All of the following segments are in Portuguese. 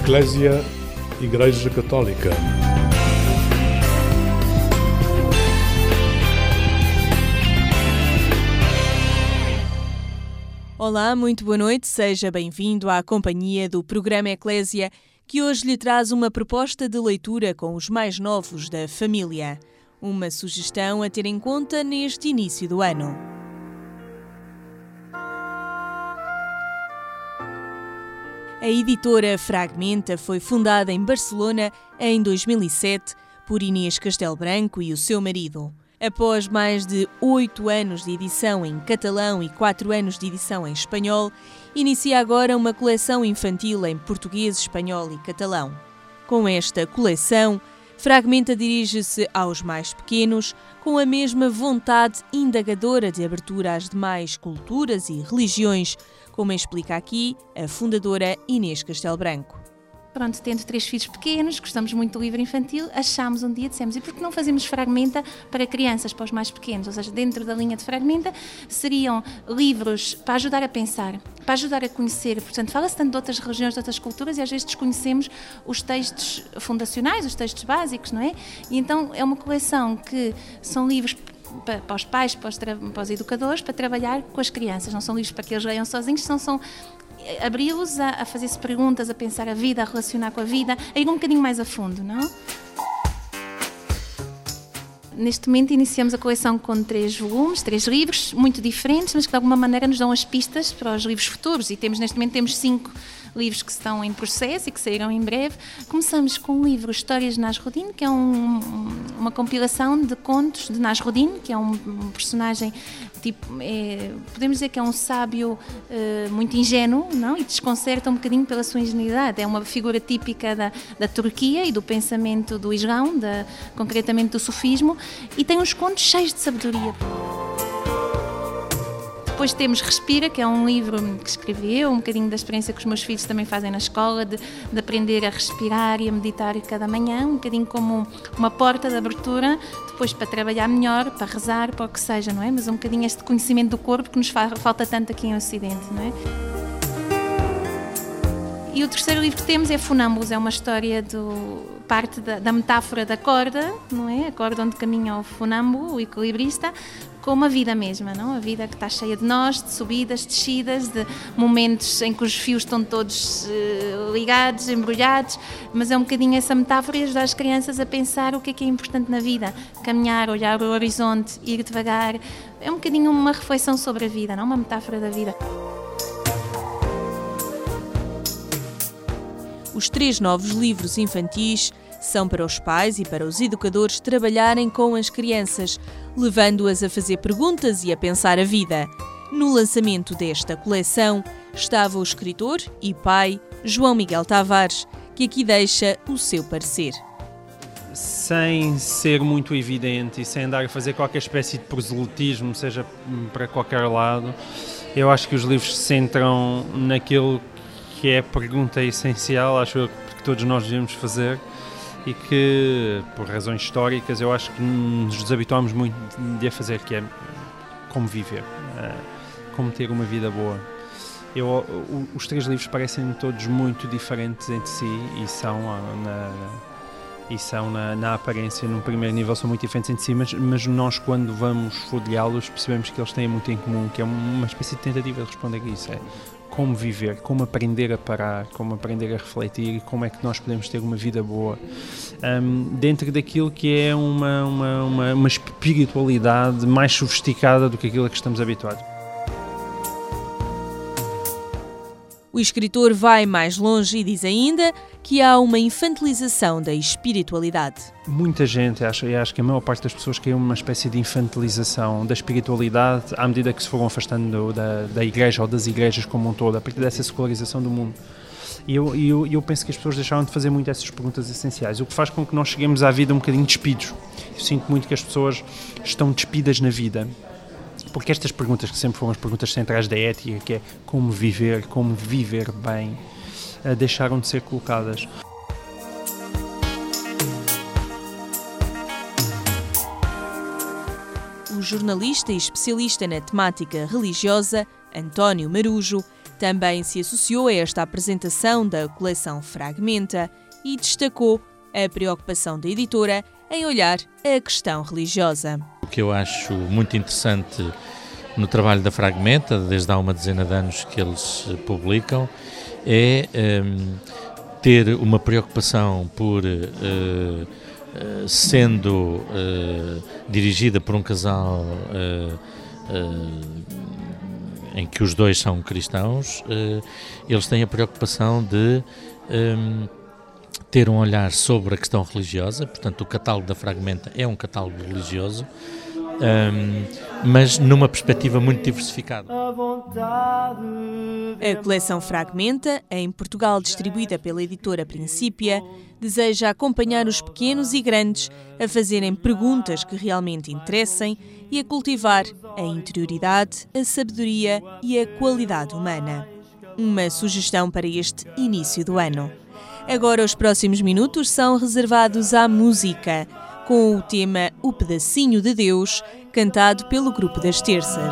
Eclésia, Igreja Católica. Olá, muito boa noite, seja bem-vindo à companhia do programa Eclésia, que hoje lhe traz uma proposta de leitura com os mais novos da família. Uma sugestão a ter em conta neste início do ano. A editora Fragmenta foi fundada em Barcelona em 2007 por Inês Castelo Branco e o seu marido. Após mais de 8 anos de edição em catalão e 4 anos de edição em espanhol, inicia agora uma coleção infantil em português, espanhol e catalão. Com esta coleção, Fragmenta dirige-se aos mais pequenos com a mesma vontade indagadora de abertura às demais culturas e religiões, como explica aqui a fundadora Inês Castelo Branco. Pronto, tendo 3 filhos pequenos, gostamos muito do livro infantil, achámos um dia, dissemos, e por que não fazemos Fragmenta para crianças, para os mais pequenos? Ou seja, dentro da linha de Fragmenta, seriam livros para ajudar a pensar, para ajudar a conhecer. Portanto, fala-se tanto de outras religiões, de outras culturas, e às vezes desconhecemos os textos fundacionais, os textos básicos, não é? E então é uma coleção que são livros para os pais, para os educadores, para trabalhar com as crianças. Não são livros para que eles leiam sozinhos, são abri-los a fazer-se perguntas, a pensar a vida, a relacionar com a vida, a ir um bocadinho mais a fundo, não? Neste momento iniciamos a coleção com 3 volumes, 3 livros, muito diferentes, mas que de alguma maneira nos dão as pistas para os livros futuros. E neste momento temos 5 livros que estão em processo e que sairão em breve. Começamos com o livro Histórias de Nasruddin, que é uma compilação de contos de Nasruddin, que é um personagem, podemos dizer que é um sábio muito ingênuo, não? E desconcerta um bocadinho pela sua ingenuidade. É uma figura típica da Turquia e do pensamento do Islão, concretamente do sufismo, e tem uns contos cheios de sabedoria. Depois temos Respira, que é um livro que escrevi eu, um bocadinho da experiência que os meus filhos também fazem na escola, de aprender a respirar e a meditar cada manhã, um bocadinho como uma porta de abertura, depois para trabalhar melhor, para rezar, para o que seja, não é? Mas um bocadinho este conhecimento do corpo que nos falta tanto aqui em Ocidente, não é? E o terceiro livro que temos é Funâmbulos, é uma história parte da metáfora da corda, não é? A corda onde caminha o funâmbulo, o equilibrista, como a vida mesma, não? A vida que está cheia de nós, de subidas, descidas, de momentos em que os fios estão todos ligados, embrulhados, mas é um bocadinho essa metáfora e ajudar as crianças a pensar o que é importante na vida, caminhar, olhar o horizonte, ir devagar, é um bocadinho uma reflexão sobre a vida, não? Uma metáfora da vida. Os 3 novos livros infantis são para os pais e para os educadores trabalharem com as crianças, levando-as a fazer perguntas e a pensar a vida. No lançamento desta coleção estava o escritor e pai João Miguel Tavares, que aqui deixa o seu parecer. Sem ser muito evidente e sem andar a fazer qualquer espécie de proselitismo, seja para qualquer lado, eu acho que os livros se centram naquilo que é a pergunta essencial, acho eu, que todos nós devemos fazer e que, por razões históricas, eu acho que nos desabituámos muito de a fazer, que é como viver, como ter uma vida boa. Os 3 livros parecem todos muito diferentes entre si e são na aparência, num primeiro nível, são muito diferentes entre si, mas nós, quando vamos folheá-los, percebemos que eles têm muito em comum, que é uma espécie de tentativa de responder a isso, como viver, como aprender a parar, como aprender a refletir e como é que nós podemos ter uma vida boa dentro daquilo que é uma espiritualidade mais sofisticada do que aquilo a que estamos habituados. O escritor vai mais longe e diz ainda que há uma infantilização da espiritualidade. Muita gente, acho que a maior parte das pessoas quer uma espécie de infantilização da espiritualidade à medida que se foram afastando da igreja ou das igrejas como um todo, a partir dessa secularização do mundo. E eu penso que as pessoas deixaram de fazer muito essas perguntas essenciais, o que faz com que nós cheguemos à vida um bocadinho despidos. Eu sinto muito que as pessoas estão despidas na vida. Porque estas perguntas, que sempre foram as perguntas centrais da ética, que é como viver bem, deixaram de ser colocadas. O jornalista e especialista na temática religiosa, António Marujo, Também se associou a esta apresentação da coleção Fragmenta e destacou a preocupação da editora em olhar a questão religiosa. O que eu acho muito interessante no trabalho da Fragmenta, desde há uma dezena de anos que eles publicam, é ter uma preocupação por, sendo dirigida por um casal em que os dois são cristãos, eles têm a preocupação de ter um olhar sobre a questão religiosa. Portanto, o catálogo da Fragmenta é um catálogo religioso, mas numa perspectiva muito diversificada. A coleção Fragmenta, em Portugal distribuída pela editora Princípia, deseja acompanhar os pequenos e grandes a fazerem perguntas que realmente interessem e a cultivar a interioridade, a sabedoria e a qualidade humana. Uma sugestão para este início do ano. Agora os próximos minutos são reservados à música, com o tema O Pedacinho de Deus, cantado pelo Grupo das Terças.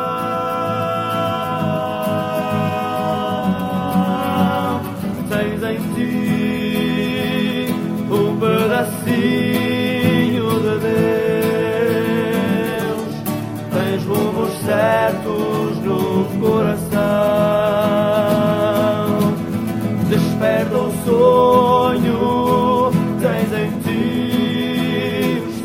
Tens em ti um pedacinho de Deus, tens rumos certos no coração, desperta o sonho, tens em ti os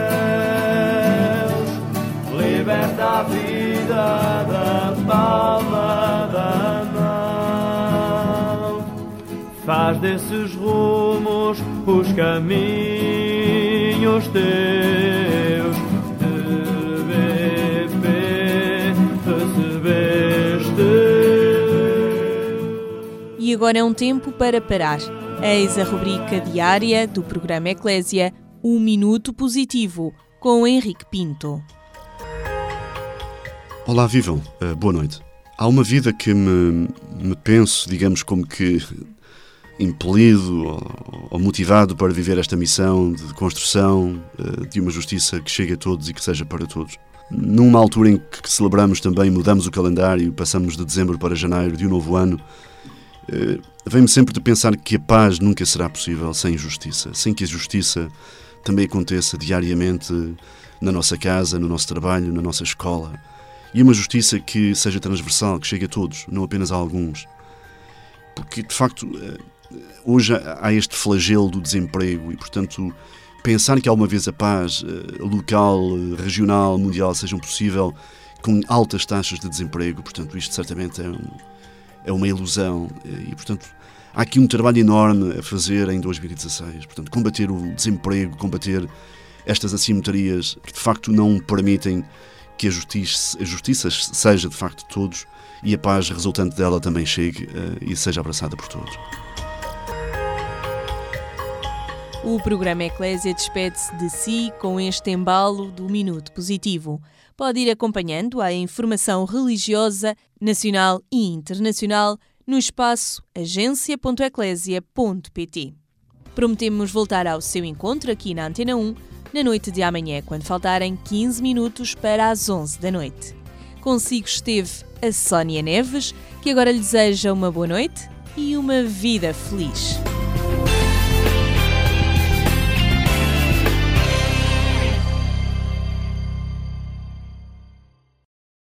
céus, liberta a vida da palma da mão, faz desses rumos os caminhos teus, E agora é um tempo para parar. Eis a rubrica diária do programa Eclésia, 1 Minuto Positivo, com Henrique Pinto. Olá, vivam. Boa noite. Há uma vida que me penso, digamos, como que impelido ou motivado para viver esta missão de construção de uma justiça que chegue a todos e que seja para todos. Numa altura em que celebramos também, mudamos o calendário, passamos de dezembro para janeiro de um novo ano, vem-me sempre de pensar que a paz nunca será possível sem justiça, sem que a justiça também aconteça diariamente na nossa casa, no nosso trabalho, na nossa escola. E uma justiça que seja transversal, que chegue a todos, não apenas a alguns. Porque, de facto, hoje há este flagelo do desemprego e, portanto, pensar que alguma vez a paz local, regional, mundial seja possível com altas taxas de desemprego, portanto, isto certamente é uma ilusão e, portanto, há aqui um trabalho enorme a fazer em 2016. Portanto, combater o desemprego, combater estas assimetrias que, de facto, não permitem que a justiça seja, de facto, de todos e a paz resultante dela também chegue e seja abraçada por todos. O programa Eclésia despede-se de si com este embalo do Minuto Positivo. Pode ir acompanhando a informação religiosa, nacional e internacional no espaço agência.eclésia.pt. Prometemos voltar ao seu encontro aqui na Antena 1 na noite de amanhã, quando faltarem 15 minutos para as 11 da noite. Consigo esteve a Sónia Neves, que agora lhe deseja uma boa noite e uma vida feliz.